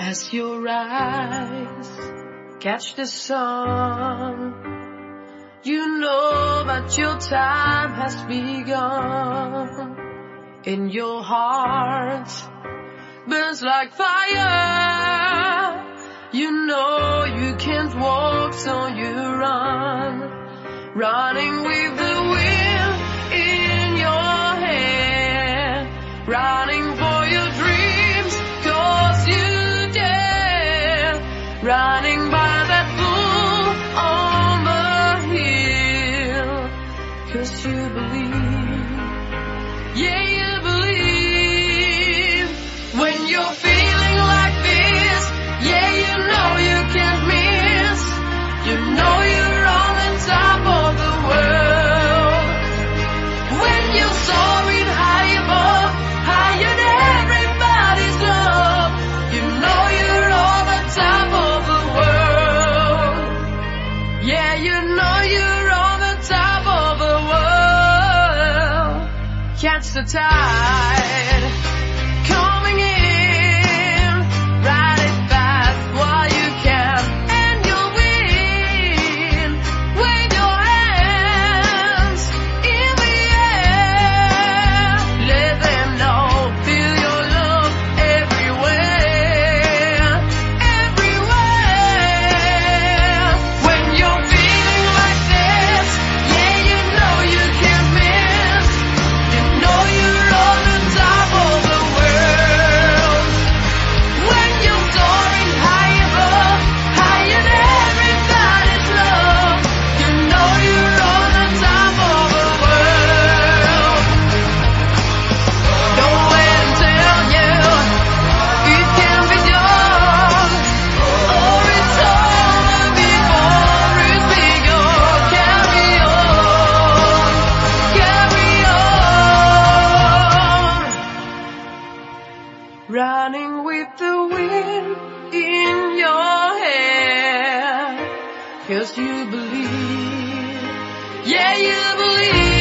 As your eyes catch the sun, you know that your time has begun. In your heart burns like fire. You know you can't walk, so you run, running with the wind in your hair, running for your dreams, 'cause you dare, running by that pool on the hill, 'cause you believe, yeah, you believe. When you're feeling like this, yeah, you know you can't miss. You know you're on the top of the world. When you're soaring high above, higher than everybody's love, you know you're on the top of the world. Yeah, you know you're on the top of the world. Catch the tide coming in, ride it fast while you can, and you'll win. Wave your hands in the air, let them know, feel your love everywhere, everywhere. When you're feeling like this, yeah, you know you can't miss. You know you're on the top of the world. When you're soaring high above, higher than everybody's love, you know you're on the top of the world. Don't let them tell you it can be done, or it's over before it's begun. Carry on, carry on. Running with the wind in your hair, 'cause you believe, yeah, you believe.